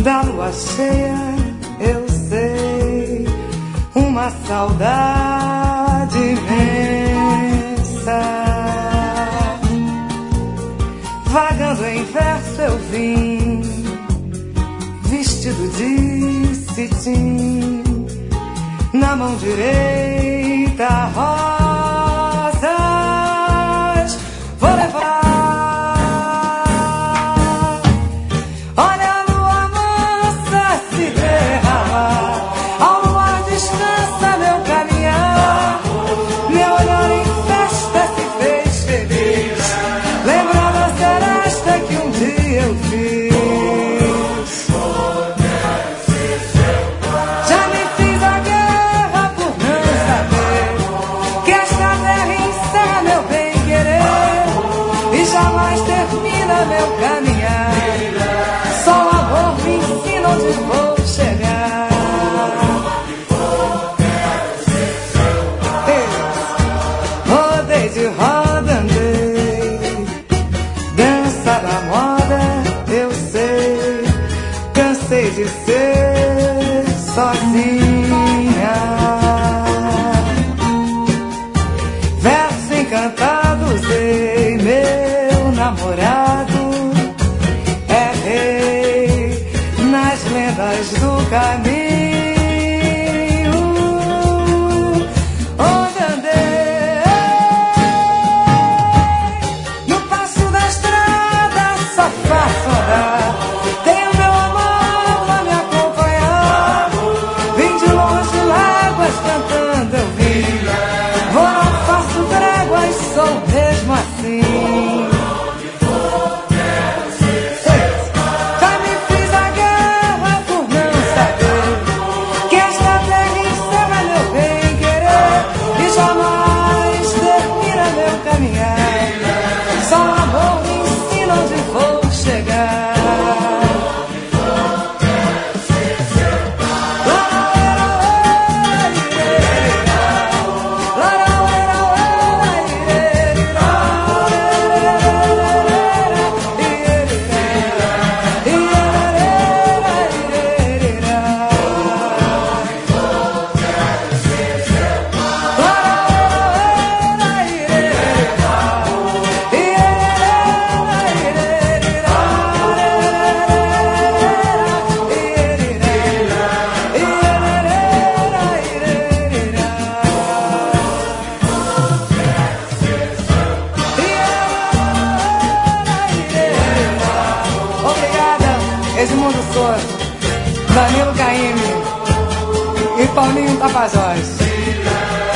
Da lua cheia eu sei uma saudade imensa. Vagando em verso eu vim, vestido de cetim, na mão direita rosas vou levar. Meu caminhar, só o amor me ensina onde vou chegar. Rodei de roda, andei, dança da moda, eu sei. Cansei de ser sozinha. Verso encantado, usei meu namorado. Nas lendas do caminho, onde andei, no passo da estrada só faço andar. Tenho meu amor pra me acompanhar. Vim de longe, láguas cantando eu vim. Vou, não faço tréguas, sou mesmo assim. Só o amor me ensina onde vou chegar. Edmundo Souza, Danilo Caymmi e Paulinho Tapajós.